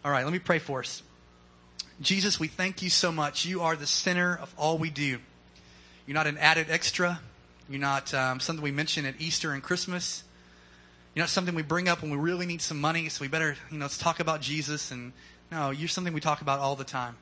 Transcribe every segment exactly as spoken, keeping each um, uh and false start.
All right, let me pray for us. Jesus, we thank you so much. You are the center of all we do. You're not an added extra. You're not um, something we mention at Easter and Christmas. You're not something we bring up when we really need some money, so we better, you know, let's talk about Jesus. And no, you're something we talk about all the time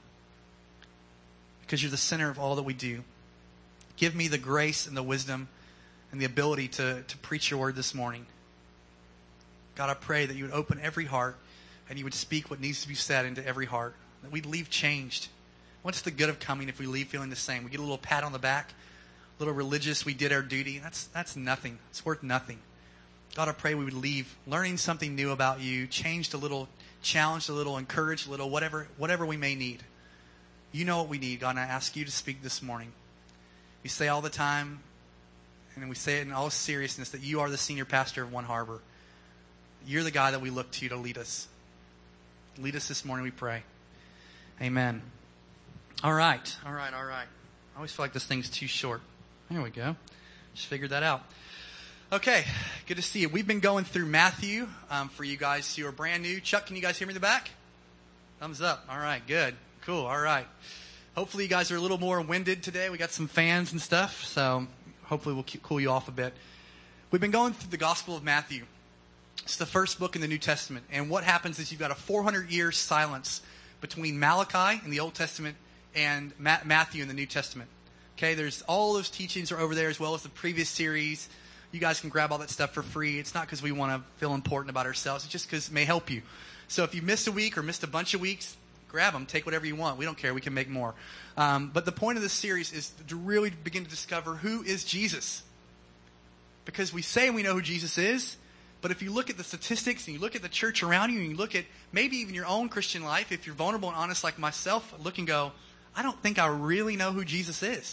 because you're the center of all that we do. Give me the grace and the wisdom and the ability to, to preach your word this morning. God, I pray that you would open every heart and you would speak what needs to be said into every heart, that we'd leave changed. What's the good of coming if we leave feeling the same? We get a little pat on the back, a little religious, we did our duty. That's that's nothing. It's worth nothing. God, I pray we would leave learning something new about you, changed a little, challenged a little, encouraged a little, whatever whatever we may need. You know what we need, God, and I ask you to speak this morning. We say all the time, and we say it in all seriousness, that you are the senior pastor of One Harbor. You're the guy that we look to to lead us. Lead us this morning, we pray. Amen. All right. All right. All right. I always feel like this thing's too short. There we go. Just figured that out. Okay. Good to see you. We've been going through Matthew um, for you guys who are brand new. Chuck, can you guys hear me in the back? Thumbs up. All right. Good. Cool. All right. Hopefully you guys are a little more winded today. We got some fans and stuff, so hopefully we'll cool you off a bit. We've been going through the Gospel of Matthew. It's the first book in the New Testament. And what happens is you've got a four hundred year silence between Malachi in the Old Testament and Ma- Matthew in the New Testament. Okay, there's all those teachings are over there as well as the previous series. You guys can grab all that stuff for free. It's not because we want to feel important about ourselves. It's just because it may help you. So if you missed a week or missed a bunch of weeks, grab them. Take whatever you want. We don't care. We can make more. Um, but the point of this series is to really begin to discover who is Jesus. Because we say we know who Jesus is, but if you look at the statistics and you look at the church around you and you look at maybe even your own Christian life, if you're vulnerable and honest like myself, look and go, I don't think I really know who Jesus is.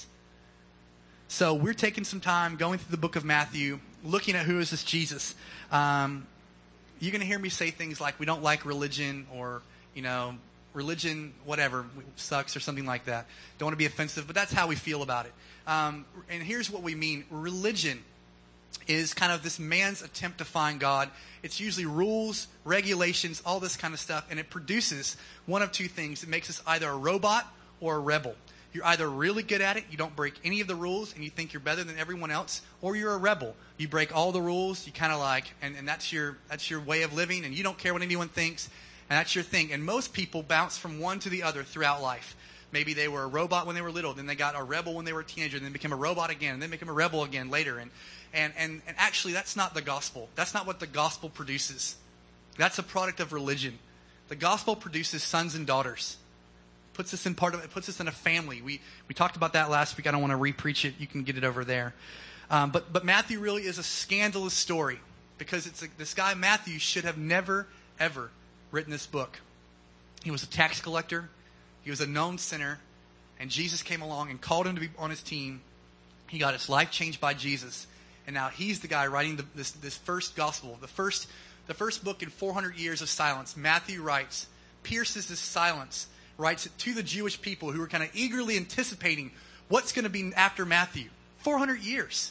So we're taking some time going through the book of Matthew, looking at who is this Jesus. Um, you're going to hear me say things like we don't like religion or, you know, religion, whatever, sucks or something like that. Don't want to be offensive, but that's how we feel about it. Um, and here's what we mean. Religion is kind of this man's attempt to find God. It's usually rules, regulations, all this kind of stuff, and it produces one of two things. It makes us either a robot or a rebel. You're either really good at it, you don't break any of the rules, and you think you're better than everyone else, or you're a rebel. You break all the rules, you kind of like, and, and that's your that's your way of living, and you don't care what anyone thinks, and that's your thing. And most people bounce from one to the other throughout life. Maybe they were a robot when they were little, then they got a rebel when they were a teenager, then became a robot again, and then became a rebel again later. And And, and and actually, that's not the gospel. That's not what the gospel produces. That's a product of religion. The gospel produces sons and daughters. Puts us in part of it. Puts us in a family. We we talked about that last week. I don't want to re-preach it. You can get it over there. Um, but but Matthew really is a scandalous story because it's a, this guy Matthew should have never ever written this book. He was a tax collector. He was a known sinner, and Jesus came along and called him to be on his team. He got his life changed by Jesus. And now he's the guy writing the, this, this first gospel, the first, the first book in four hundred years of silence. Matthew writes, pierces this silence, writes it to the Jewish people who were kind of eagerly anticipating what's going to be after Matthew. four hundred years.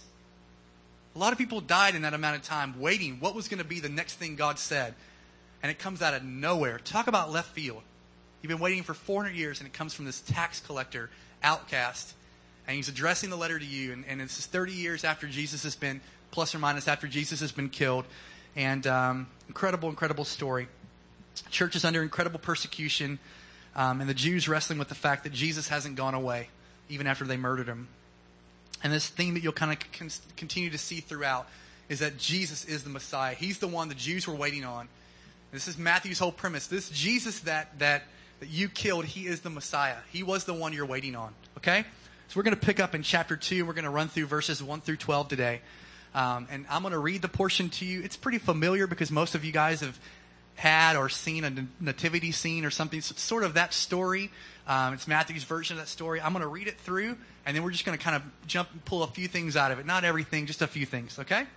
A lot of people died in that amount of time waiting what was going to be the next thing God said. And it comes out of nowhere. Talk about left field. You've been waiting for four hundred years and it comes from this tax collector, outcast. And he's addressing the letter to you. And, and it's thirty years after Jesus has been, plus or minus, after Jesus has been killed. And um, incredible, incredible story. Church is under incredible persecution. Um, and the Jews wrestling with the fact that Jesus hasn't gone away, even after they murdered him. And this theme that you'll kind of con- continue to see throughout is that Jesus is the Messiah. He's the one the Jews were waiting on. This is Matthew's whole premise. This Jesus that, that, that you killed, he is the Messiah. He was the one you're waiting on. Okay? So we're going to pick up in chapter two. We're going to run through verses one through twelve today. Um, and I'm going to read the portion to you. It's pretty familiar because most of you guys have had or seen a nativity scene or something. So it's sort of that story. Um, it's Matthew's version of that story. I'm going to read it through, and then we're just going to kind of jump and pull a few things out of it. Not everything, just a few things, okay?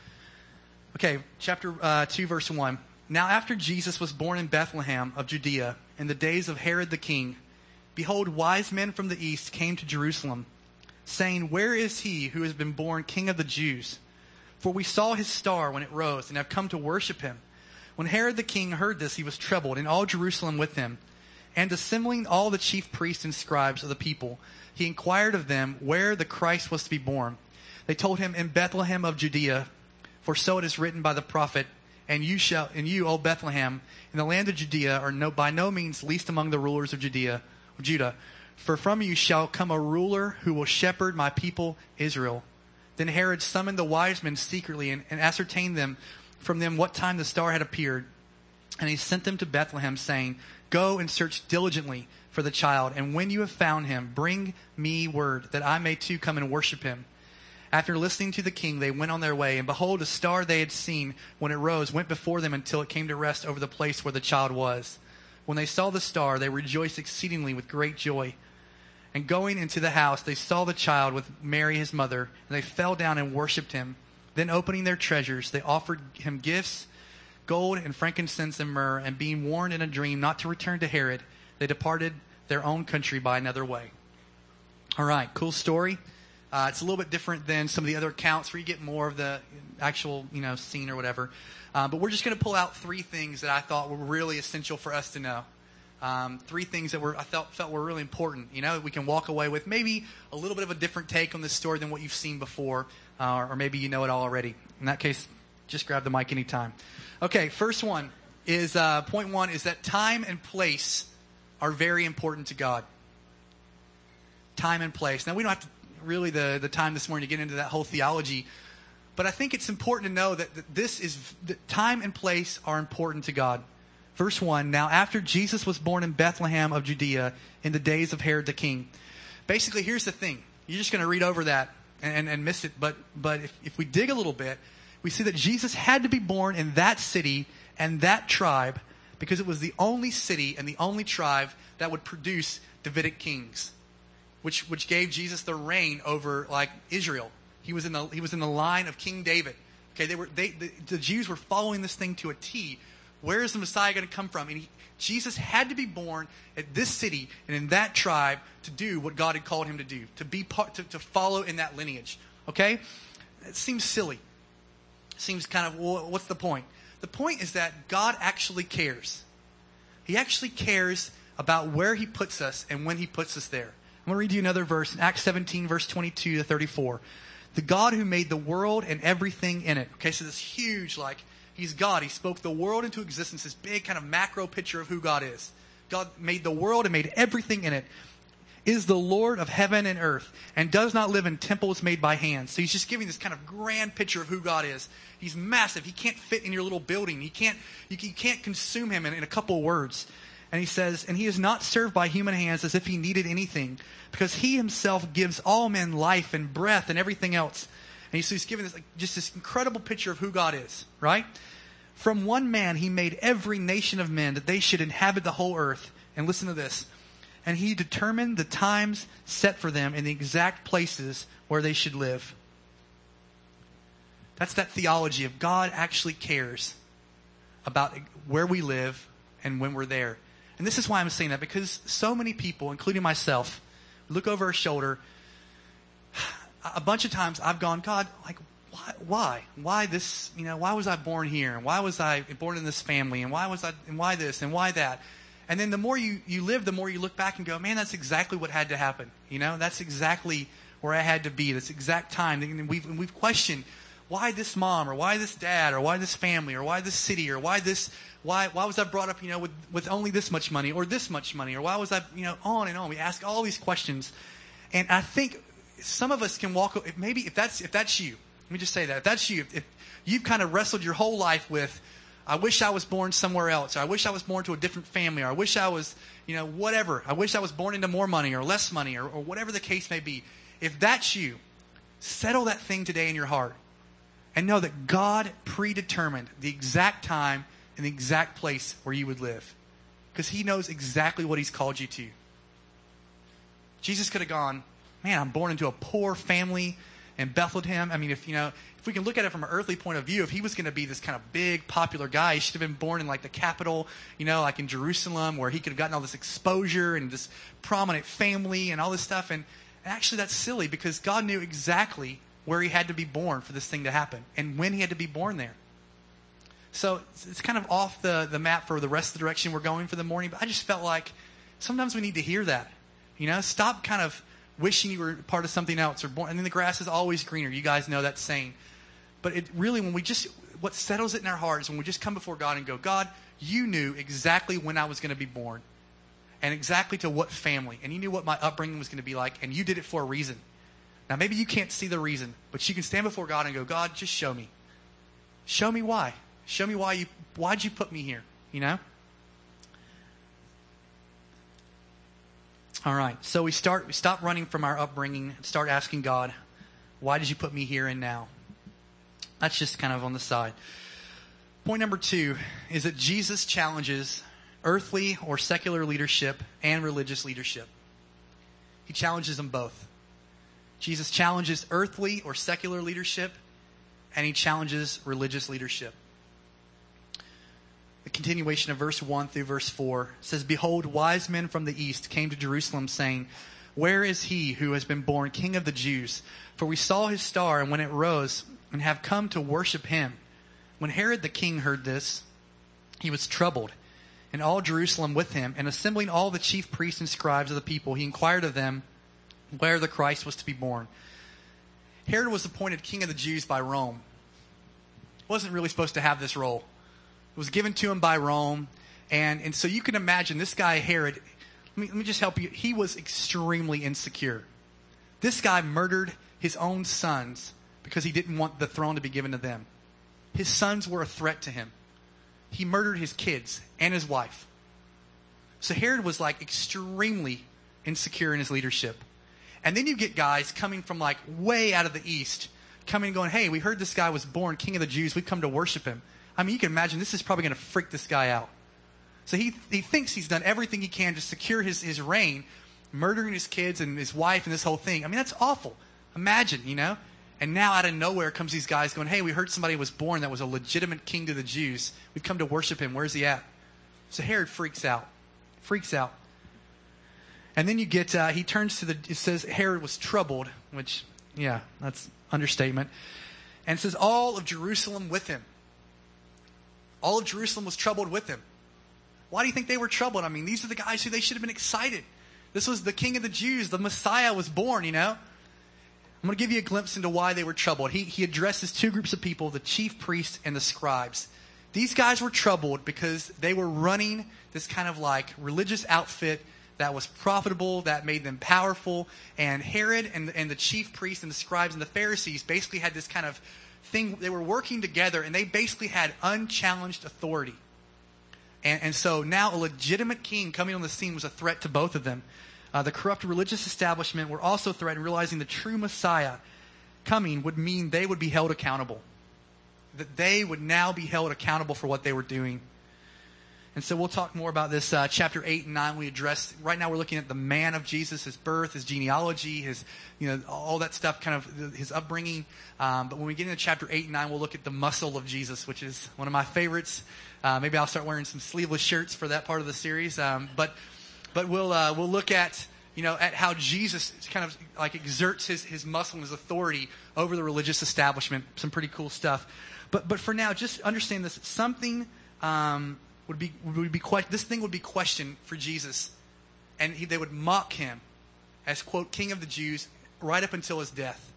Okay, chapter uh, two, verse one. Now after Jesus was born in Bethlehem of Judea in the days of Herod the king, behold, wise men from the east came to Jerusalem, saying, where is he who has been born King of the Jews? For we saw his star when it rose and have come to worship him. When Herod the king heard this, he was troubled, and all Jerusalem with him. And assembling all the chief priests and scribes of the people, he inquired of them where the Christ was to be born. They told him, in Bethlehem of Judea, for so it is written by the prophet, and you shall, and you, O Bethlehem, in the land of Judea, are no, by no means least among the rulers of Judea, of Judah. For from you shall come a ruler who will shepherd my people Israel. Then Herod summoned the wise men secretly and, and ascertained them from them what time the star had appeared. And he sent them to Bethlehem, saying, Go and search diligently for the child, and when you have found him, bring me word, that I may too come and worship him. After listening to the king, they went on their way, and behold, a star they had seen when it rose went before them until it came to rest over the place where the child was. When they saw the star, they rejoiced exceedingly with great joy. And going into the house, they saw the child with Mary his mother, and they fell down and worshipped him. Then opening their treasures, they offered him gifts, gold and frankincense and myrrh, and being warned in a dream not to return to Herod, they departed their own country by another way. All right, cool story. Uh, it's a little bit different than some of the other accounts where you get more of the actual, you know, scene or whatever. Uh, but we're just going to pull out three things that I thought were really essential for us to know. Um, three things that were I felt felt were really important. You know, we can walk away with maybe a little bit of a different take on this story than what you've seen before, uh, or maybe you know it all already. In that case, just grab the mic anytime. Okay, first one is uh, point one is that time and place are very important to God. Time and place. Now, we don't have to really the the time this morning to get into that whole theology, but I think it's important to know that, that this is that time and place are important to God. Verse one, now after Jesus was born in Bethlehem of Judea in the days of Herod the king. Basically, here's the thing. You're just going to read over that and, and, and miss it. But but if, if we dig a little bit, we see that Jesus had to be born in that city and that tribe because it was the only city and the only tribe that would produce Davidic kings, which which gave Jesus the reign over like Israel. He was in the he was in the line of King David. Okay, they were they the, the Jews were following this thing to a T. Where is the Messiah going to come from? And he, Jesus had to be born at this city and in that tribe to do what God had called him to do, to be part, to, to follow in that lineage. Okay? It seems silly. It seems kind of, well, what's the point? The point is that God actually cares. He actually cares about where he puts us and when he puts us there. I'm going to read you another verse in Acts seventeen, verse twenty-two to thirty-four. The God who made the world and everything in it. Okay, so this huge, like, He's God. He spoke the world into existence, this big kind of macro picture of who God is. God made the world and made everything in it. Is the Lord of heaven and earth and does not live in temples made by hands. So he's just giving this kind of grand picture of who God is. He's massive. He can't fit in your little building. You can't, you, you can't consume him in, in a couple of words. And he says, and he is not served by human hands as if he needed anything, because he himself gives all men life and breath and everything else. And so he's giving this, like, just this incredible picture of who God is, right? From one man he made every nation of men that they should inhabit the whole earth. And listen to this. And he determined the times set for them and the exact places where they should live. That's that theology of God actually cares about where we live and when we're there. And this is why I'm saying that, because so many people, including myself, look over our shoulder. A bunch of times I've gone, God, like, why, why, why this, you know, why was I born here? And why was I born in this family? And why was I, and why this, and why that? And then the more you, you live, the more you look back and go, man, that's exactly what had to happen. You know, that's exactly where I had to be. This exact time. And we've, and we've questioned, why this mom, or why this dad, or why this family, or why this city, or why this, why, why was I brought up, you know, with, with only this much money, or this much money, or why was I, you know, on and on. We ask all these questions. And I think some of us can walk, maybe if that's, if that's you, let me just say that. If that's you, if you've kind of wrestled your whole life with, I wish I was born somewhere else, or I wish I was born to a different family, or I wish I was, you know, whatever. I wish I was born into more money or less money, or, or whatever the case may be. If that's you, settle that thing today in your heart and know that God predetermined the exact time and the exact place where you would live, because he knows exactly what he's called you to. Jesus could have gone, man, I'm born into a poor family in Bethlehem. I mean, if you know, if we can look at it from an earthly point of view, if he was going to be this kind of big, popular guy, he should have been born in like the capital, you know, like in Jerusalem, where he could have gotten all this exposure and this prominent family and all this stuff. And, and actually, that's silly, because God knew exactly where he had to be born for this thing to happen and when he had to be born there. So it's, it's kind of off the, the map for the rest of the direction we're going for the morning. But I just felt like sometimes we need to hear that. You know, stop kind of wishing you were part of something else or born. And then the grass is always greener. You guys know that saying. But it really, when we just, what settles it in our hearts, when we just come before God and go, God, you knew exactly when I was going to be born and exactly to what family. And you knew what my upbringing was going to be like. And you did it for a reason. Now, maybe you can't see the reason, but you can stand before God and go, God, just show me. Show me why. Show me why you, why'd you put me here, you know? All right, so we start, we stop running from our upbringing and start asking God, why did you put me here and now? That's just kind of on the side. Point number two is that Jesus challenges earthly or secular leadership and religious leadership. He challenges them both. Jesus challenges earthly or secular leadership, and he challenges religious leadership. The continuation of verse one through verse four says, Behold, wise men from the east came to Jerusalem, saying, Where is he who has been born King of the Jews? For we saw his star, and when it rose, and have come to worship him. When Herod the king heard this, he was troubled, and all Jerusalem with him. And assembling all the chief priests and scribes of the people, he inquired of them where the Christ was to be born. Herod was appointed king of the Jews by Rome. He wasn't really supposed to have this role. It was given to him by Rome. And, and so you can imagine this guy, Herod, let me, let me just help you. He was extremely insecure. This guy murdered his own sons because he didn't want the throne to be given to them. His sons were a threat to him. He murdered his kids and his wife. So Herod was like extremely insecure in his leadership. And then you get guys coming from like way out of the east, coming and going, hey, we heard this guy was born King of the Jews. We've come to worship him. I mean, you can imagine this is probably going to freak this guy out. So he he thinks he's done everything he can to secure his, his reign, murdering his kids and his wife and this whole thing. I mean, that's awful. Imagine, you know? And now out of nowhere comes these guys going, hey, we heard somebody was born that was a legitimate king to the Jews. We've come to worship him. Where's he at? So Herod freaks out. Freaks out. And then you get, uh, he turns to the, it says Herod was troubled, which, yeah, that's understatement. And it says all of Jerusalem with him. All of Jerusalem was troubled with him. Why do you think they were troubled? I mean, these are the guys who they should have been excited. This was the king of the Jews. The Messiah was born, you know. I'm going to give you a glimpse into why they were troubled. He, he addresses two groups of people, the chief priests and the scribes. These guys were troubled because they were running this kind of like religious outfit that was profitable, that made them powerful. And Herod and, and the chief priests and the scribes and the Pharisees basically had this kind of thing. They were working together and they basically had unchallenged authority. And, and so now a legitimate king coming on the scene was a threat to both of them. Uh, the corrupt religious establishment were also threatened, realizing the true Messiah coming would mean they would be held accountable. That they would now be held accountable for what they were doing. And so we'll talk more about this. Uh, chapter eight and nine we address. Right now we're looking at the man of Jesus, his birth, his genealogy, his, you know, all that stuff, kind of his upbringing. Um, but when we get into chapter eight and nine, we'll look at the muscle of Jesus, which is one of my favorites. Uh, maybe I'll start wearing some sleeveless shirts for that part of the series. Um, but but we'll uh, we'll look at, you know, at how Jesus kind of like exerts his, his muscle and his authority over the religious establishment. Some pretty cool stuff. But but for now, just understand this. Something um, would be would be this thing would be questioned for Jesus, and he, they would mock him as, quote, King of the Jews right up until his death.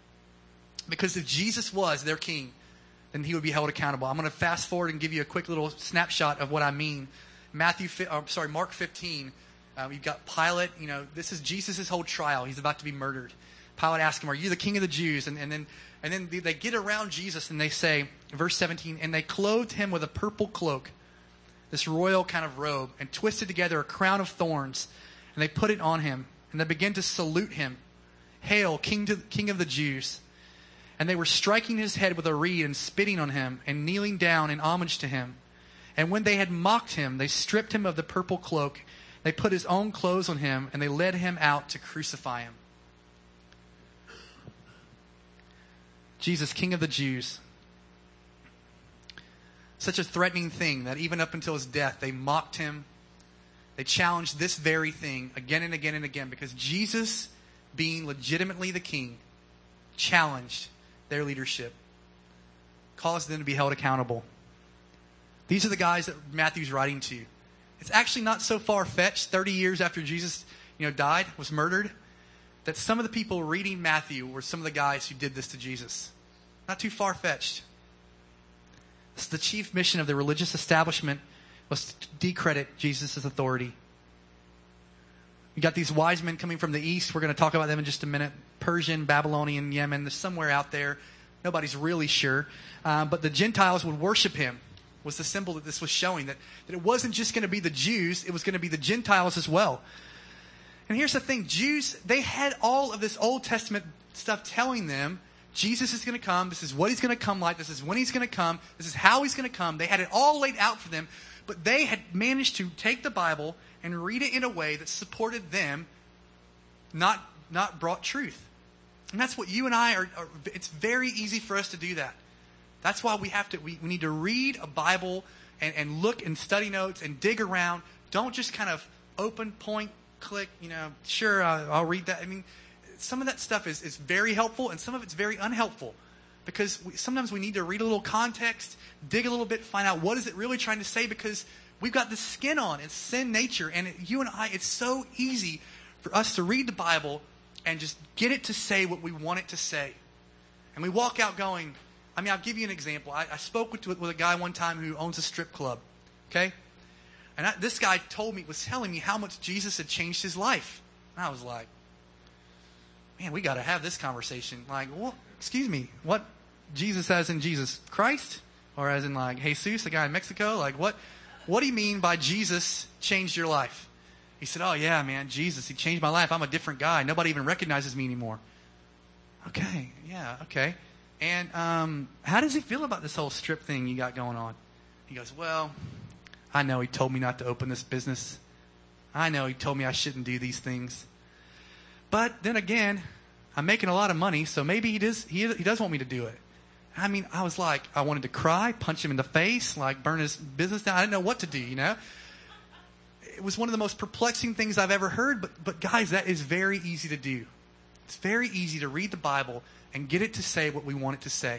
Because if Jesus was their king, then he would be held accountable. I'm going to fast forward and give you a quick little snapshot of what I mean. Matthew, oh, sorry, Mark fifteen. Uh, you've got Pilate. You know, this is Jesus' whole trial. He's about to be murdered. Pilate asks him, "Are you the King of the Jews?" And, and then, and then they get around Jesus and they say, verse seventeen, and they clothed him with a purple cloak, this royal kind of robe, and twisted together a crown of thorns, and they put it on him, and they began to salute him, "Hail, King to, King of the Jews!" And they were striking his head with a reed and spitting on him and kneeling down in homage to him. And when they had mocked him, they stripped him of the purple cloak. They put his own clothes on him, and they led him out to crucify him. Jesus, King of the Jews. Such a threatening thing that even up until his death, they mocked him. They challenged this very thing again and again and again, because Jesus, being legitimately the king, challenged their leadership, caused them to be held accountable. These are the guys that Matthew's writing to. It's actually not so far-fetched, thirty years after Jesus, you know, died, was murdered, that some of the people reading Matthew were some of the guys who did this to Jesus. Not too far-fetched. This is the chief mission of the religious establishment, was to decredit Jesus' authority. You got these wise men coming from the east. We're going to talk about them in just a minute. Persian, Babylonian, Yemen. There's somewhere out there. Nobody's really sure. Uh, but the Gentiles would worship him, was the symbol that this was showing. That, that it wasn't just going to be the Jews. It was going to be the Gentiles as well. And here's the thing. Jews, they had all of this Old Testament stuff telling them Jesus is going to come. This is what he's going to come like. This is when he's going to come. This is how he's going to come. They had it all laid out for them. But they had managed to take the Bible and read it in a way that supported them, not, not brought truth. And that's what you and I are, are, it's very easy for us to do that. That's why we have to, we, we need to read a Bible and, and look and study notes and dig around. Don't just kind of open, point, click, you know, sure, uh, I'll read that. I mean, some of that stuff is, is very helpful and some of it's very unhelpful. Because we, sometimes we need to read a little context, dig a little bit, find out what is it really trying to say, because we've got the skin on. It's sin nature. And it, you and I, it's so easy for us to read the Bible and just get it to say what we want it to say. And we walk out going, I mean, I'll give you an example. I, I spoke with, with a guy one time who owns a strip club. Okay? And I, this guy told me, was telling me how much Jesus had changed his life. And I was like, man, we got to have this conversation. Like, well, excuse me, what? Jesus as in Jesus Christ? Or as in like Jesus, the guy in Mexico? Like what what do you mean by Jesus changed your life? He said, oh yeah, man, Jesus, he changed my life. I'm a different guy. Nobody even recognizes me anymore. Okay, yeah, okay. And um, how does he feel about this whole strip thing you got going on? He goes, well, I know he told me not to open this business. I know he told me I shouldn't do these things. But then again, I'm making a lot of money, so maybe he does he, he does want me to do it. I mean, I was like, I wanted to cry, punch him in the face, like burn his business down. I didn't know what to do, you know. It was one of the most perplexing things I've ever heard, but but guys, that is very easy to do. It's very easy to read the Bible and get it to say what we want it to say.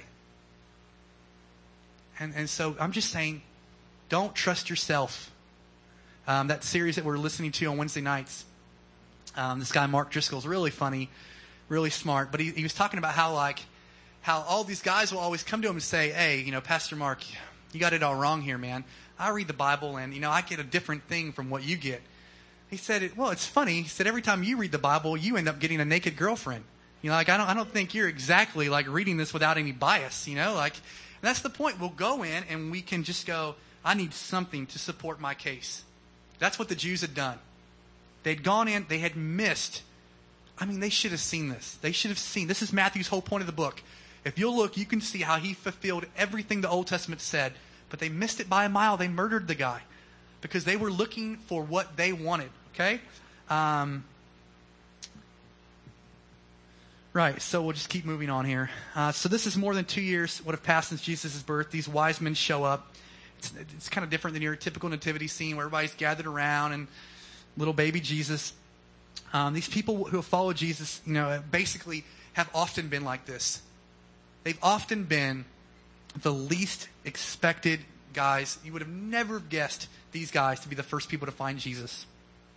And and so I'm just saying, don't trust yourself. Um, that series that we're listening to on Wednesday nights, um, this guy Mark Driscoll is really funny, really smart, but he, he was talking about how like, how all these guys will always come to him and say, hey, you know, Pastor Mark, you got it all wrong here, man. I read the Bible and, you know, I get a different thing from what you get. He said, well, it's funny. He said, every time you read the Bible, you end up getting a naked girlfriend. You know, like, I don't, I don't think you're exactly like reading this without any bias, you know, like, and that's the point. We'll go in and we can just go, I need something to support my case. That's what the Jews had done. They'd gone in, they had missed. I mean, they should have seen this. They should have seen. This is Matthew's whole point of the book. If you'll look, you can see how he fulfilled everything the Old Testament said. But they missed it by a mile. They murdered the guy because they were looking for what they wanted. Okay? Um, right, so we'll just keep moving on here. Uh, so this is more than two years would have passed since Jesus' birth. These wise men show up. It's, it's kind of different than your typical nativity scene where everybody's gathered around and little baby Jesus. Um, these people who have followed Jesus, you know, basically have often been like this. They've often been the least expected guys. You would have never guessed these guys to be the first people to find Jesus.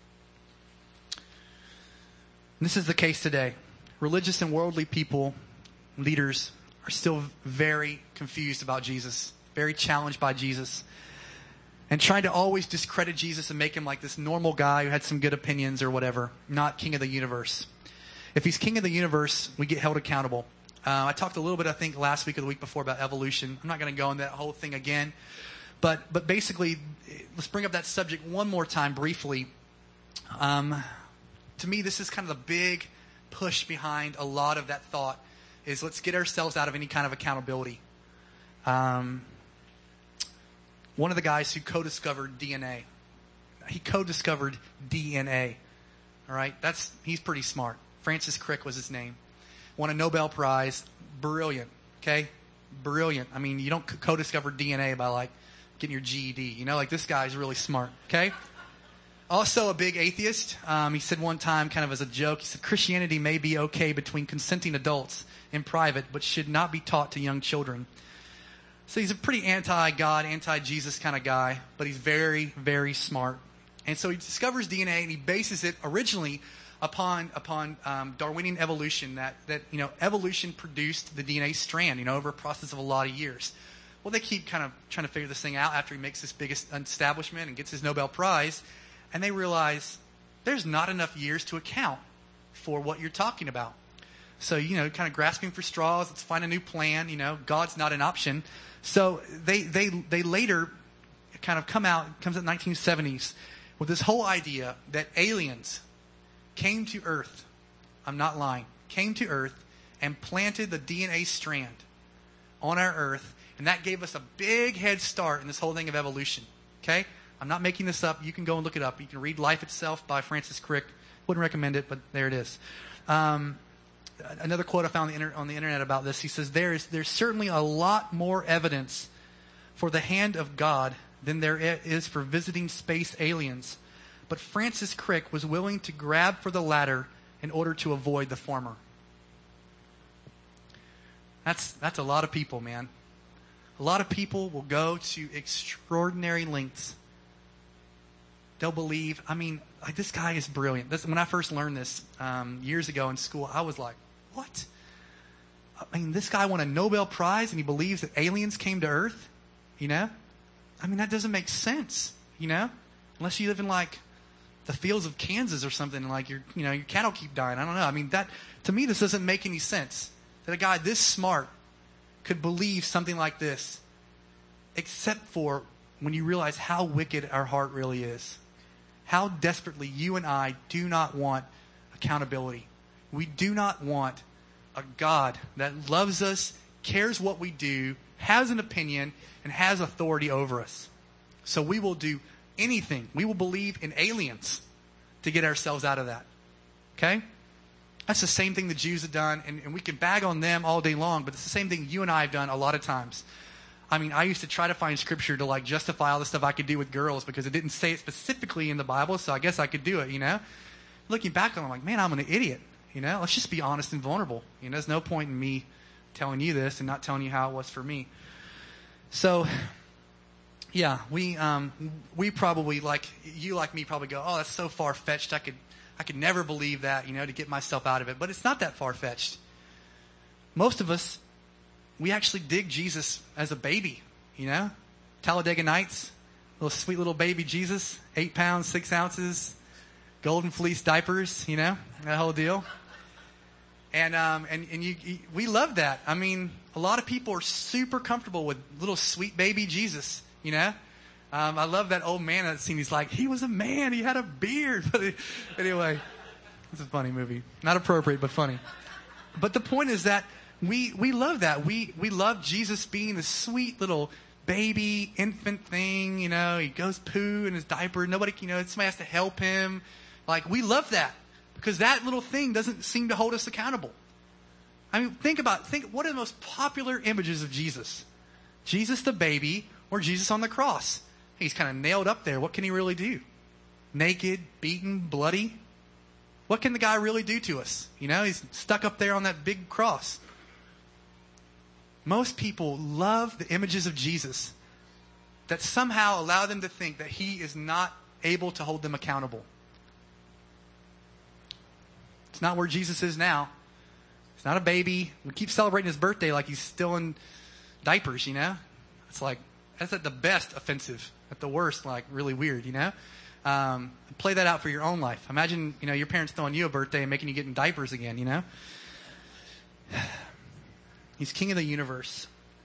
And this is the case today. Religious and worldly people, leaders, are still very confused about Jesus, very challenged by Jesus, and trying to always discredit Jesus and make him like this normal guy who had some good opinions or whatever, not king of the universe. If he's king of the universe, we get held accountable. Uh, I talked a little bit, I think, last week or the week before about evolution. I'm not going to go into that whole thing again. But but basically, let's bring up that subject one more time briefly. Um, to me, this is kind of the big push behind a lot of that thought, is let's get ourselves out of any kind of accountability. Um, one of the guys who co-discovered D N A, he co-discovered D N A. All right, that's he's pretty smart. Francis Crick was his name. Won a Nobel Prize. Brilliant. Okay? Brilliant. I mean, you don't co-discover D N A by, like, getting your G E D. You know, like, this guy's really smart. Okay? Also a big atheist. Um, he said one time, kind of as a joke, he said, Christianity may be okay between consenting adults in private, but should not be taught to young children. So he's a pretty anti-God, anti-Jesus kind of guy, but he's very, very smart. And so he discovers D N A, and he bases it originally upon upon um, Darwinian evolution, that, that you know evolution produced the D N A strand, you know, over a process of a lot of years. Well, they keep kind of trying to figure this thing out after he makes this biggest establishment and gets his Nobel Prize, and they realize there's not enough years to account for what you're talking about. So, you know, kind of grasping for straws, let's find a new plan, you know, God's not an option. So they they they later kind of come out, comes in the nineteen seventies, with this whole idea that aliens came to Earth, I'm not lying, came to Earth and planted the D N A strand on our Earth, and that gave us a big head start in this whole thing of evolution. Okay? I'm not making this up. You can go and look it up. You can read Life Itself by Francis Crick. Wouldn't recommend it, but there it is. Um, another quote I found on the, inter- on the internet about this, he says, there is, there's certainly a lot more evidence for the hand of God than there is for visiting space aliens. But Francis Crick was willing to grab for the latter in order to avoid the former. That's, that's a lot of people, man. A lot of people will go to extraordinary lengths. They'll believe, I mean, like, this guy is brilliant. This, when I first learned this um, years ago in school, I was like, what? I mean, this guy won a Nobel Prize and he believes that aliens came to Earth? You know? I mean, that doesn't make sense, you know? Unless you live in, like, the fields of Kansas or something, and, like, your, you know, your cattle keep dying. I don't know. I mean, that, to me, this doesn't make any sense. That a guy this smart could believe something like this, except for when you realize how wicked our heart really is. How desperately you and I do not want accountability. We do not want a God that loves us, cares what we do, has an opinion, and has authority over us. So we will do anything. We will believe in aliens to get ourselves out of that. Okay? That's the same thing the Jews have done, and, and we can bag on them all day long, but it's the same thing you and I have done a lot of times. I mean, I used to try to find scripture to, like, justify all the stuff I could do with girls because it didn't say it specifically in the Bible, so I guess I could do it, you know? Looking back on it, I'm like, man, I'm an idiot, you know? Let's just be honest and vulnerable. You know, there's no point in me telling you this and not telling you how it was for me. So, yeah, we um, we probably, like, you like me probably go, oh, that's so far-fetched, I could, I could never believe that, you know, to get myself out of it. But it's not that far-fetched. Most of us, we actually dig Jesus as a baby, you know? Talladega Nights, little sweet little baby Jesus, eight pounds, six ounces, golden fleece diapers, you know, that whole deal. And um, and and you, you, we love that. I mean, a lot of people are super comfortable with little sweet baby Jesus, you know? Um, I love that old man that scene. He's like, he was a man, he had a beard. But anyway, it's a funny movie. Not appropriate, but funny. But the point is that We we love that. We we love Jesus being the sweet little baby infant thing, you know. He goes poo in his diaper. Nobody, you know, somebody has to help him. Like, we love that because that little thing doesn't seem to hold us accountable. I mean, think about think what are the most popular images of Jesus? Jesus the baby or Jesus on the cross? He's kind of nailed up there. What can he really do? Naked, beaten, bloody. What can the guy really do to us? You know, he's stuck up there on that big cross. Most people love the images of Jesus that somehow allow them to think that he is not able to hold them accountable. It's not where Jesus is now. He's not a baby. We keep celebrating his birthday like he's still in diapers, you know? It's like, that's at the best offensive. At the worst, like, really weird, you know? Um, play that out for your own life. Imagine, you know, your parents throwing you a birthday and making you get in diapers again, you know? He's king of the universe.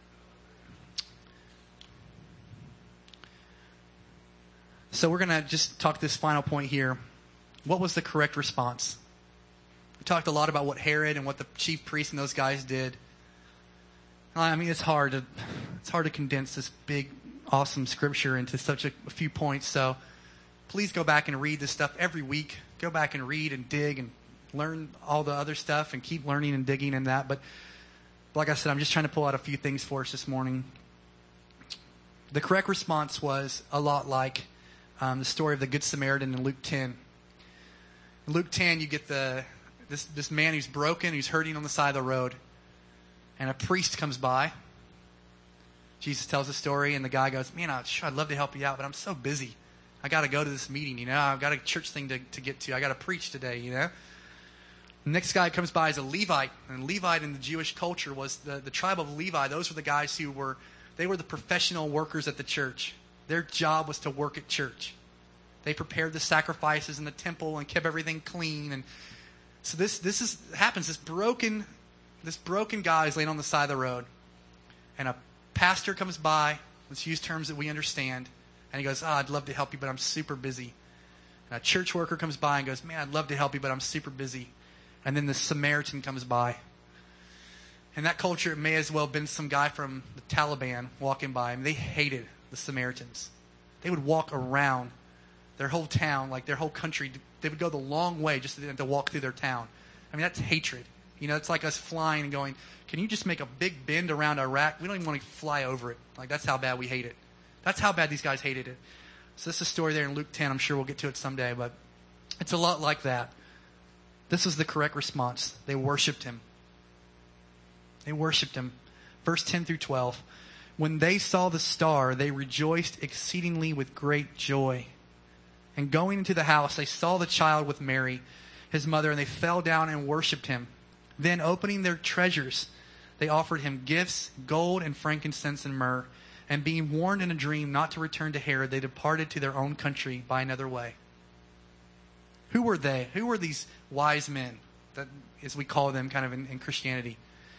So we're going to just talk this final point here. What was the correct response? We talked a lot about what Herod and what the chief priests and those guys did. I mean, it's hard to it's hard to condense this big, awesome scripture into such a, a few points. So please go back and read this stuff every week. Go back and read and dig and learn all the other stuff and keep learning and digging in that. But like I said, I'm just trying to pull out a few things for us this morning. The correct response was a lot like um, the story of the Good Samaritan in Luke ten. In Luke ten, you get the this this man who's broken, who's hurting on the side of the road, and a priest comes by, Jesus tells the story, and the guy goes, man, I'd love to help you out, but I'm so busy. I got to go to this meeting, you know. I've got a church thing to, to get to. I got to preach today, you know. The next guy comes by is a Levite, and Levite in the Jewish culture was the, the tribe of Levi. Those were the guys who were, they were the professional workers at the church. Their job was to work at church. They prepared the sacrifices in the temple and kept everything clean. And so this this is happens. This broken, this broken guy is laying on the side of the road, and a pastor comes by. Let's use terms that we understand. And he goes, oh, I'd love to help you, but I'm super busy. And a church worker comes by and goes, man, I'd love to help you, but I'm super busy. And then the Samaritan comes by. In that culture, it may as well have been some guy from the Taliban walking by. I mean, they hated the Samaritans. They would walk around their whole town, like their whole country. They would go the long way just to, to walk through their town. I mean, that's hatred. You know, it's like us flying and going, can you just make a big bend around Iraq? We don't even want to fly over it. Like, that's how bad we hate it. That's how bad these guys hated it. So this is a story there in Luke ten. I'm sure we'll get to it someday, but it's a lot like that. This was the correct response. They worshiped him. They worshiped him. Verse ten through twelve. When they saw the star, they rejoiced exceedingly with great joy. And going into the house, they saw the child with Mary, his mother, and they fell down and worshipped him. Then, opening their treasures, they offered him gifts, gold and frankincense and myrrh. And being warned in a dream not to return to Herod, they departed to their own country by another way. Who were they? Who were these wise men, that, as we call them kind of in, in Christianity?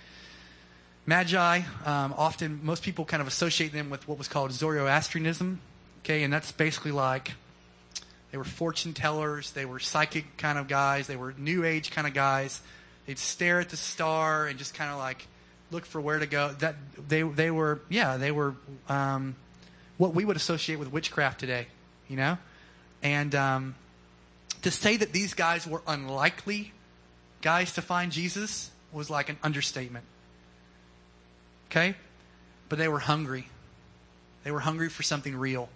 Magi, um, often most people kind of associate them with what was called Zoroastrianism. Okay, and that's basically like they were fortune tellers, they were psychic kind of guys, they were new age kind of guys. They'd stare at the star and just kind of like look for where to go. That they they were yeah they were um, what we would associate with witchcraft today, you know. And um, to say that these guys were unlikely guys to find Jesus was like an understatement. Okay? But they were hungry. They were hungry for something real.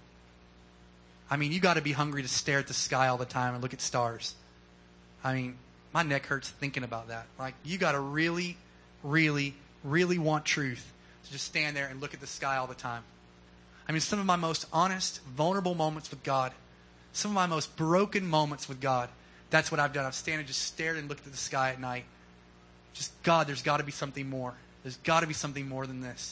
I mean, you got to be hungry to stare at the sky all the time and look at stars. I mean, my neck hurts thinking about that. Like, you got to really, really, really want truth to just stand there and look at the sky all the time. I mean, some of my most honest, vulnerable moments with God, some of my most broken moments with God, that's what I've done. I've stand and just stared and looked at the sky at night. Just, God, there's got to be something more. There's got to be something more than this.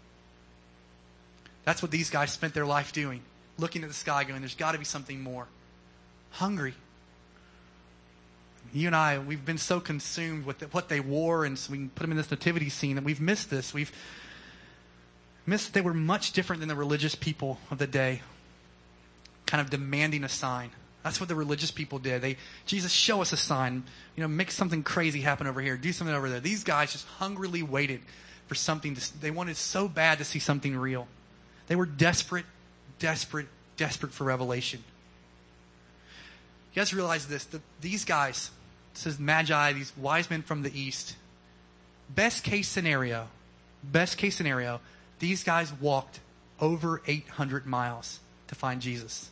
That's what these guys spent their life doing. Looking at the sky going, there's got to be something more. Hungry. You and I, we've been so consumed with what they wore, and so we can put them in this nativity scene, that we've missed this. We've missed they were much different than the religious people of the day. Kind of demanding a sign. That's what the religious people did. They, Jesus, show us a sign. You know, make something crazy happen over here. Do something over there. These guys just hungrily waited for something. To, they wanted so bad to see something real. They were desperate, desperate, desperate for revelation. You guys realize this? The, these guys, this is Magi, these wise men from the East. Best case scenario, best case scenario, these guys walked over eight hundred miles to find Jesus.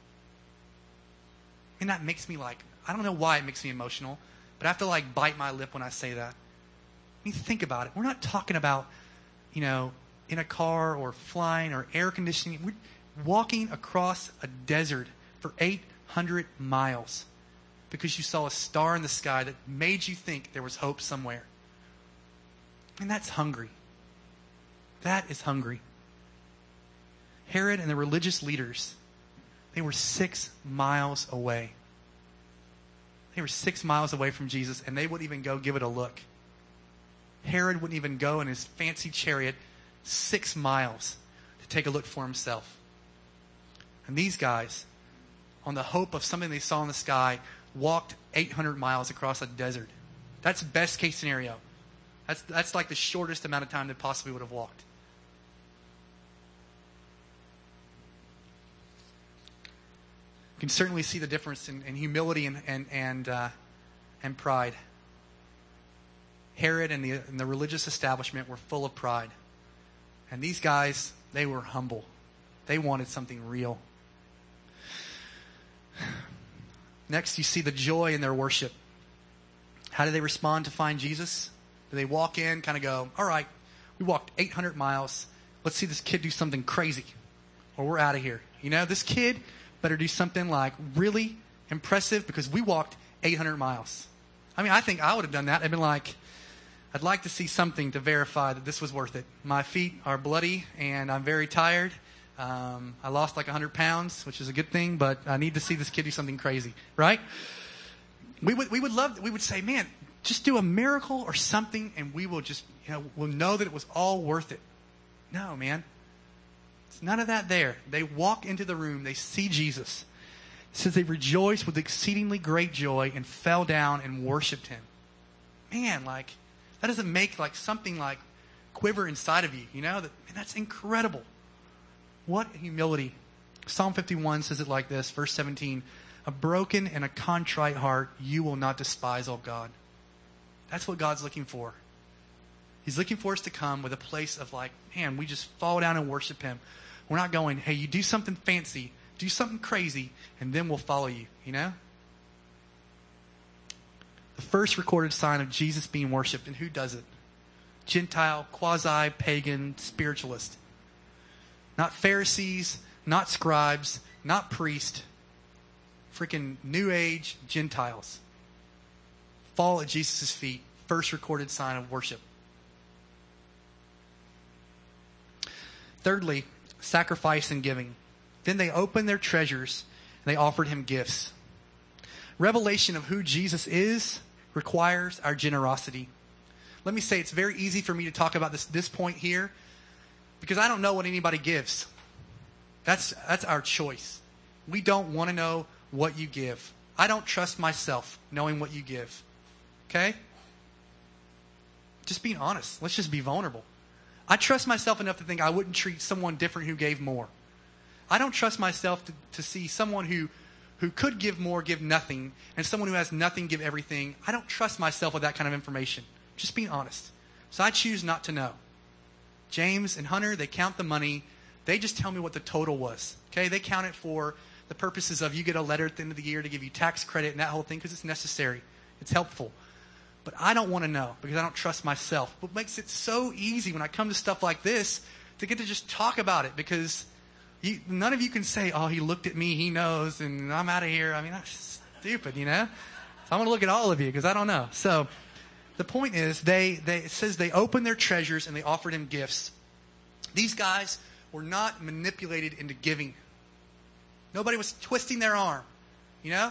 And that makes me like, I don't know why it makes me emotional, but I have to like bite my lip when I say that. I mean, think about it. We're not talking about, you know, in a car or flying or air conditioning. We're walking across a desert for eight hundred miles because you saw a star in the sky that made you think there was hope somewhere. And that's hungry. That is hungry. Herod and the religious leaders, they were six miles away. They were six miles away from Jesus, and they wouldn't even go give it a look. Herod wouldn't even go in his fancy chariot six miles to take a look for himself. And these guys, on the hope of something they saw in the sky, walked eight hundred miles across a desert. That's best case scenario. That's, that's like the shortest amount of time they possibly would have walked. You can certainly see the difference in, in humility and and and, uh, and pride. Herod and the, and the religious establishment were full of pride. And these guys, they were humble. They wanted something real. Next, you see the joy in their worship. How do they respond to find Jesus? Do they walk in, kind of go, all right, we walked eight hundred miles. let's see this kid do something crazy or we're out of here. You know, this kid better do something like really impressive because we walked eight hundred miles. I mean, I think I would have done that. I'd been like, I'd like to see something to verify that this was worth it. My feet are bloody and I'm very tired. Um, I lost like one hundred pounds, which is a good thing, but I need to see this kid do something crazy, right? We would we would love, we would say, man, just do a miracle or something and we will just, you know, we'll know that it was all worth it. No, man. It's none of that there. They walk into the room, they see Jesus. It says they rejoiced with exceedingly great joy and fell down and worshiped him. Man, like, that doesn't make like something like quiver inside of you, you know? That, man, that's incredible. What humility. Psalm fifty-one says it like this, verse seventeen. A broken and a contrite heart you will not despise, O God. That's what God's looking for. He's looking for us to come with a place of like, man, we just fall down and worship him. We're not going, hey, you do something fancy, do something crazy, and then we'll follow you, you know? The first recorded sign of Jesus being worshipped, and who does it? Gentile, quasi-pagan, spiritualist. Not Pharisees, not scribes, not priests. Freaking New Age Gentiles. Fall at Jesus' feet. First recorded sign of worship. Thirdly, sacrifice and giving. Then they opened their treasures and they offered him gifts. Revelation of who Jesus is requires our generosity. Let me say it's very easy for me to talk about this, this point here because I don't know what anybody gives. That's, that's our choice. We don't want to know what you give. I don't trust myself knowing what you give. Okay? Just being honest. Let's just be vulnerable. I trust myself enough to think I wouldn't treat someone different who gave more. I don't trust myself to, to see someone who, who could give more give nothing, and someone who has nothing give everything. I don't trust myself with that kind of information. Just being honest. So I choose not to know. James and Hunter, they count the money. They just tell me what the total was. Okay? They count it for the purposes of you get a letter at the end of the year to give you tax credit and that whole thing because it's necessary. It's helpful. But I don't want to know because I don't trust myself. What makes it so easy when I come to stuff like this to get to just talk about it because you, none of you can say, oh, he looked at me, he knows, and I'm out of here. I mean, that's stupid, you know? So I'm going to look at all of you because I don't know. So the point is, they, they it says they opened their treasures and they offered him gifts. These guys were not manipulated into giving. Nobody was twisting their arm, you know?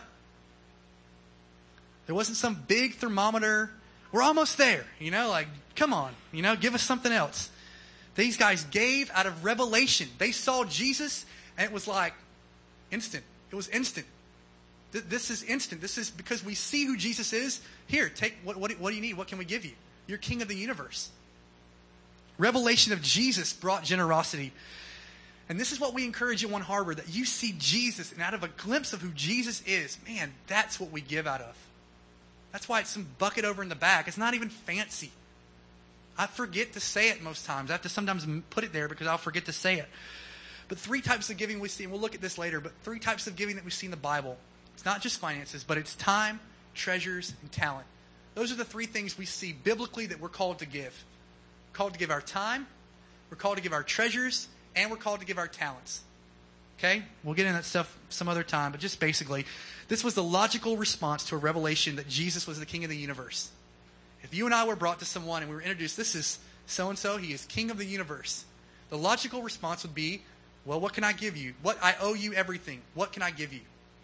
There wasn't some big thermometer. We're almost there, you know? Like, come on, you know? Give us something else. These guys gave out of revelation. They saw Jesus, and it was like instant. It was instant. Th- this is instant. This is because we see who Jesus is. Here, take what, what, what do you need? What can we give you? You're king of the universe. Revelation of Jesus brought generosity. And this is what we encourage at One Harbor, that you see Jesus, and out of a glimpse of who Jesus is, man, that's what we give out of. That's why it's some bucket over in the back. It's not even fancy. I forget to say it most times. I have to sometimes put it there because I'll forget to say it. But three types of giving we see, and we'll look at this later, but three types of giving that we see in the Bible. It's not just finances, but it's time, treasures, and talent. Those are the three things we see biblically that we're called to give. We're called to give our time, we're called to give our treasures, and we're called to give our talents. Okay? We'll get into that stuff some other time, but just basically, this was the logical response to a revelation that Jesus was the king of the universe. If you and I were brought to someone and we were introduced, this is so-and-so, he is king of the universe. The logical response would be, well, what can I give you? What I owe you everything. What can I give you?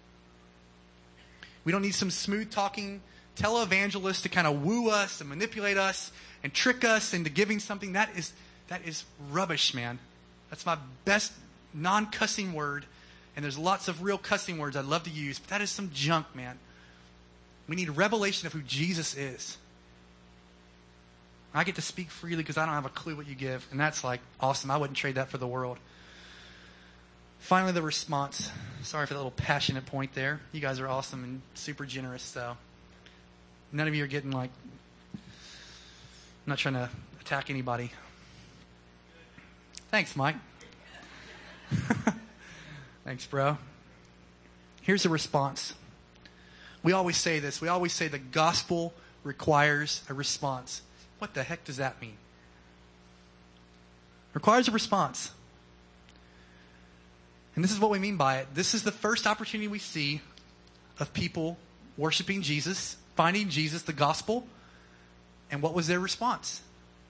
We don't need some smooth-talking televangelist to kind of woo us and manipulate us and trick us into giving something. That is, that is rubbish, man. That's my best non-cussing word. And there's lots of real cussing words I'd love to use, but that is some junk, man. We need a revelation of who Jesus is. I get to speak freely because I don't have a clue what you give. And that's like awesome. I wouldn't trade that for the world. Finally, the response. Sorry for that little passionate point there. You guys are awesome and super generous. So none of you are getting like, I'm not trying to attack anybody. Thanks, Mike. Thanks, bro. Here's the response. We always say this. We always say the gospel requires a response. What the heck does that mean? Requires a response. And this is what we mean by it. This is the first opportunity we see of people worshiping Jesus, finding Jesus, the gospel. And what was their response?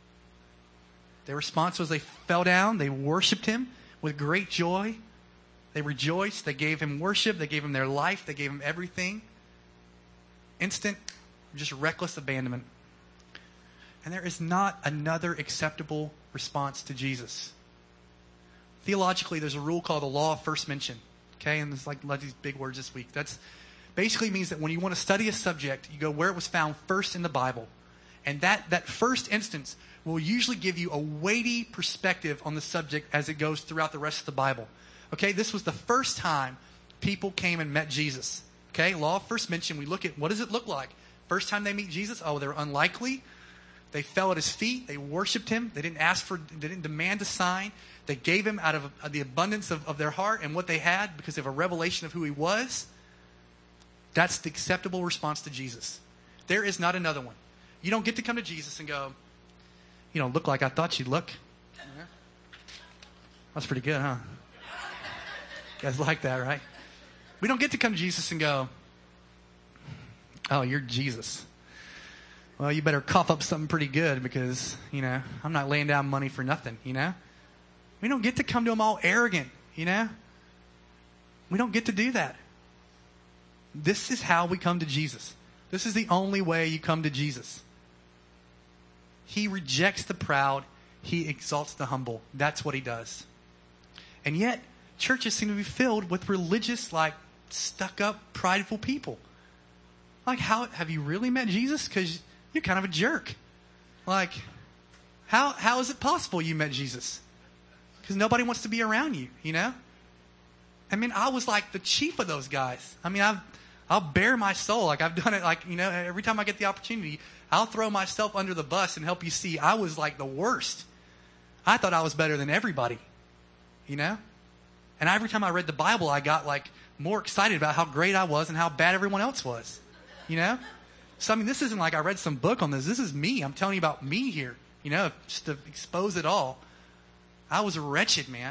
Their response was they fell down, they worshiped him with great joy. They rejoiced, they gave him worship, they gave him their life, they gave him everything. Instant, just reckless abandonment. And there is not another acceptable response to Jesus. Theologically, there's a rule called the law of first mention. Okay, and there's like a lot of these big words this week. That's basically means that when you want to study a subject, you go where it was found first in the Bible. And that, that first instance will usually give you a weighty perspective on the subject as it goes throughout the rest of the Bible. Okay, this was the first time people came and met Jesus. Okay, law of first mention, we look at what does it look like? First time they meet Jesus, oh, they're unlikely. They fell at his feet. They worshiped him. They didn't ask for, they didn't demand a sign. They gave him out of the abundance of, of their heart and what they had because of a revelation of who he was. That's the acceptable response to Jesus. There is not another one. You don't get to come to Jesus and go, you don't look like I thought you'd look. That's pretty good, huh? You guys like that, right? We don't get to come to Jesus and go, oh, you're Jesus. Well, you better cough up something pretty good because, you know, I'm not laying down money for nothing, you know? We don't get to come to him all arrogant, you know? We don't get to do that. This is how we come to Jesus. This is the only way you come to Jesus. He rejects the proud. He exalts the humble. That's what he does. And yet, churches seem to be filled with religious, like, stuck-up, prideful people. Like, how have you really met Jesus? Because you're kind of a jerk. Like, how how is it possible you met Jesus? Because nobody wants to be around you, you know? I mean, I was like the chief of those guys. I mean, I've, I'll bare my soul. Like, I've done it, like, you know, every time I get the opportunity, I'll throw myself under the bus and help you see I was like the worst. I thought I was better than everybody, you know? And every time I read the Bible, I got, like, more excited about how great I was and how bad everyone else was, you know? So, I mean, this isn't like I read some book on this. This is me. I'm telling you about me here, you know, just to expose it all. I was wretched, man.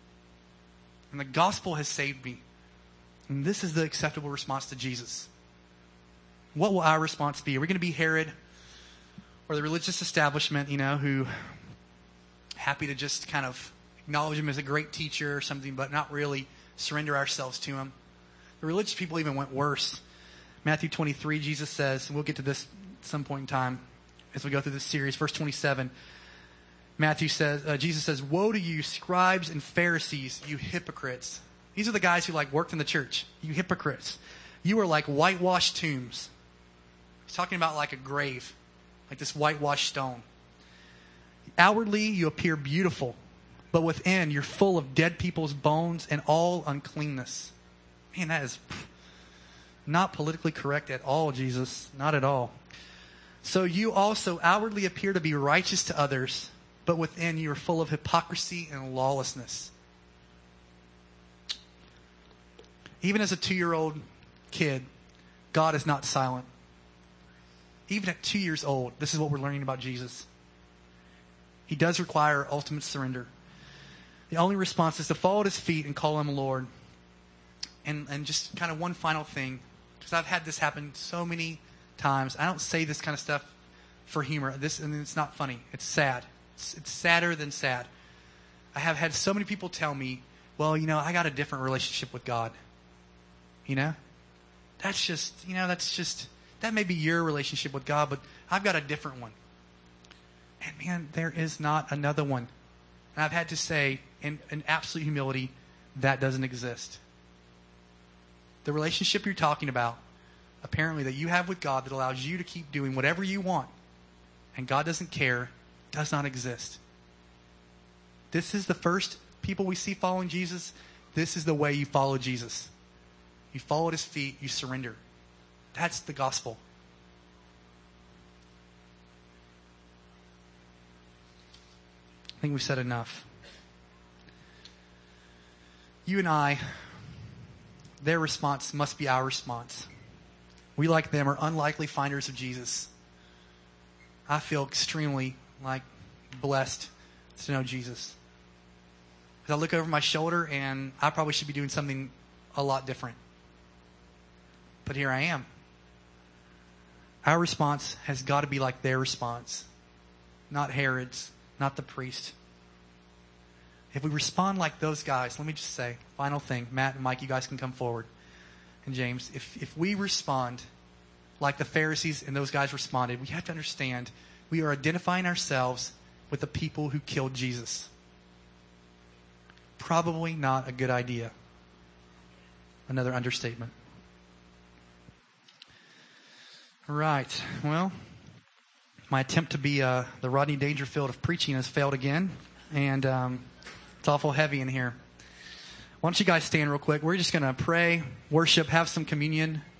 And the gospel has saved me. And this is the acceptable response to Jesus. What will our response be? Are we going to be Herod or the religious establishment, you know, who happy to just kind of acknowledge him as a great teacher or something, but not really surrender ourselves to him? The religious people even went worse. Matthew twenty-three, Jesus says, and we'll get to this at some point in time as we go through this series, verse twenty-seven. Matthew says, uh, Jesus says, "Woe to you, scribes and Pharisees, you hypocrites." These are the guys who like worked in the church. You hypocrites. You are like whitewashed tombs. He's talking about like a grave, like this whitewashed stone. Outwardly, you appear beautiful, but within, you're full of dead people's bones and all uncleanness. Man, that is not politically correct at all, Jesus. Not at all. So you also outwardly appear to be righteous to others, but within you are full of hypocrisy and lawlessness. Even as a two-year-old kid, God is not silent. Even at two years old, this is what we're learning about Jesus. He does require ultimate surrender. The only response is to fall at his feet and call him Lord. And, and just kind of one final thing, because I've had this happen so many times. I don't say this kind of stuff for humor. This, and it's not funny. It's sad. It's, it's sadder than sad. I have had so many people tell me, well, you know, I got a different relationship with God. You know? That's just, you know, that's just, that may be your relationship with God, but I've got a different one. And man, there is not another one. And I've had to say, in, in absolute humility, that doesn't exist. The relationship you're talking about, apparently, that you have with God that allows you to keep doing whatever you want, and God doesn't care, does not exist. This is the first people we see following Jesus. This is the way you follow Jesus. You fall at his feet, you surrender. That's the gospel. I think we've said enough. You and I, their response must be our response. We, like them, are unlikely finders of Jesus. I feel extremely like blessed to know Jesus. Because I look over my shoulder and I probably should be doing something a lot different. But here I am. Our response has got to be like their response. Not Herod's, not the priest. If we respond like those guys, let me just say, final thing. Matt and Mike, you guys can come forward. And James, if, if we respond like the Pharisees and those guys responded, we have to understand we are identifying ourselves with the people who killed Jesus. Probably not a good idea. Another understatement. All right. Well, my attempt to be uh, the Rodney Dangerfield of preaching has failed again. And um, it's awful heavy in here. Why don't you guys stand real quick? We're just going to pray, worship, have some communion.